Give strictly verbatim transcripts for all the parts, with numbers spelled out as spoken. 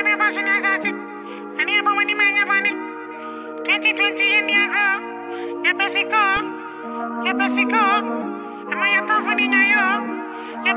twenty twenty in your girl, your Pesico, your Pesico, am I a tough one in your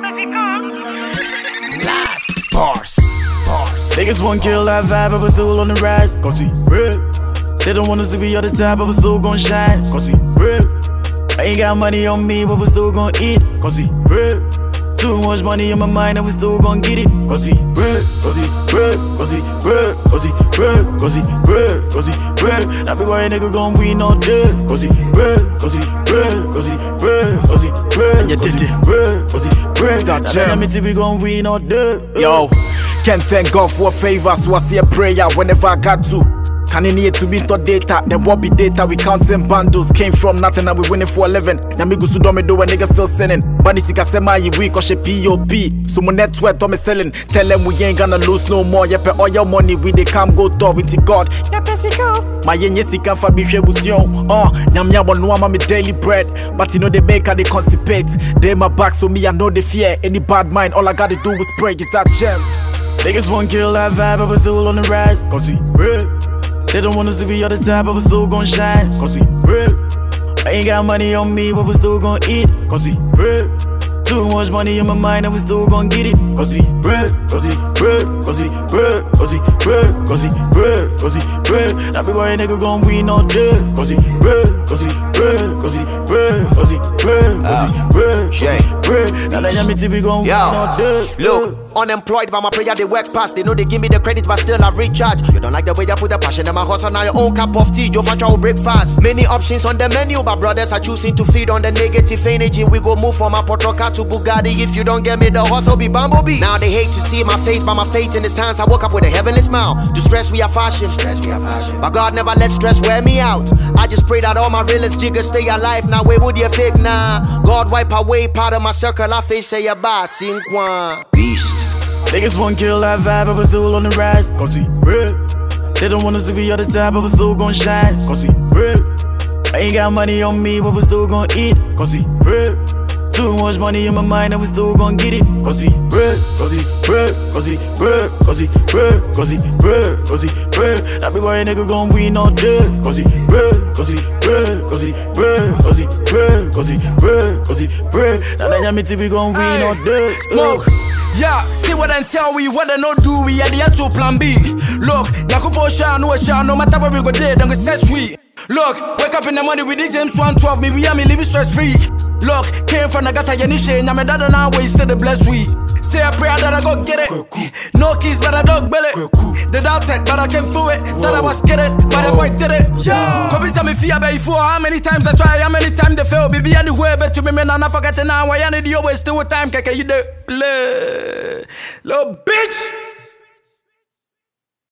Pesico? Last bars, bars. Niggas won't kill that vibe, but we're still on the rise. Cause we real. They don't want us to be all the time, but we're still gon' shine. Cause we real. I ain't got money on me, but we're still gon' eat. Cause we real. Too much money in my mind and we still gon' get it. Cause we real, cause we real, cause we real, cause we real, cause we real, cause we real. Now be why a nigga gon' win all day. Cause we real, cause we real, cause we real, cause we real, and you did it real, cause we real. Now tell me till we gon' win all day. Yo, can't thank God for a favor, so I say a prayer whenever I got to. Can you need to be into data? Then what be data? We counting bundles. Came from nothing and we winning for eleven. Nyamigu su dome do a nigga still selling. Bani sika sema yi week or she P O P. So my network do me selling. Tell them we ain't gonna lose no more. Yepe all your money we they come go to with the God. Yepe sika. My yenye sika fa bi busion. Oh, nyam nyam no ama me daily bread. But you know they make her they constipate. They my back so me I know they fear. Any bad mind all I gotta do is pray. Is that gem? Niggas won't kill that vibe but we're still on the rise. Cause we real. They don't want us to be all the time, but we're still gon' shine. Cause we real. I ain't got money on me, but we're still gon' eat. Cause we real. Too much money in my mind and we still gon' get it. Cause we real, cause we real, cause we real, cause we real, cause we real, cause we real. Now be why a nigga gon' win all day. Cause we real, cause we real, cause we real, cause we real, cause we real, cause we real. Now let me till we gon' win all day. Look. Unemployed by my prayer, they work past. They know they give me the credit, but still I recharge. You don't like the way I put the passion in my hustle. Now your own cup of tea, your factor will break fast. Many options on the menu, but brothers are choosing to feed on the negative energy. We go move from a Potroka to Bugatti. If you don't get me, the hustle be bumblebee. Now they hate to see my face, but my faith in his hands. I woke up with a heavenly smile. To stress we are fashion, stress we are fashion. But God never let stress wear me out. I just pray that all my realest jiggers stay alive. Now where would you fake now? God wipe away part of my circle. I face say a bar, sing one. Beast. Niggas won't kill that vibe, but we're still on the rise. Cause we real. They don't want us to be all the time, but we're still gon' shine. Cause we real. I ain't got money on me, but we're still gon' eat. Cause we real. Too much money in my mind and we still gon' get it. Cause we real, cause we real, cause we real, cause we real, cause we real, cause we real. Now be why a nigga gon' win all day. Cause we real, cause we real, cause we real, cause we real, cause we real, cause we real. Now let me till we gon' win all day. Smoke. Yeah, see what I tell we, what I not do, we are the to plan B. Look, Nakubo Sha, no Sha, no matter where we go there, don't get set sweet. Look, wake up in the morning with this James one twelve, me, we are me living stress free. Look, came from Nagata Yanisha, and I'm a dad now, wasted the blessed week. Say a prayer that I go get it. No keys, but I dog belly. The doubted, but I came through it. Thought I was scared, but the boy did it. Come tell me fear before. How many times I try, how many times they fail. Baby, anywhere, but to me, man, I'm forgetting now. Why I need you always still time, kaka, you do play. Little bitch.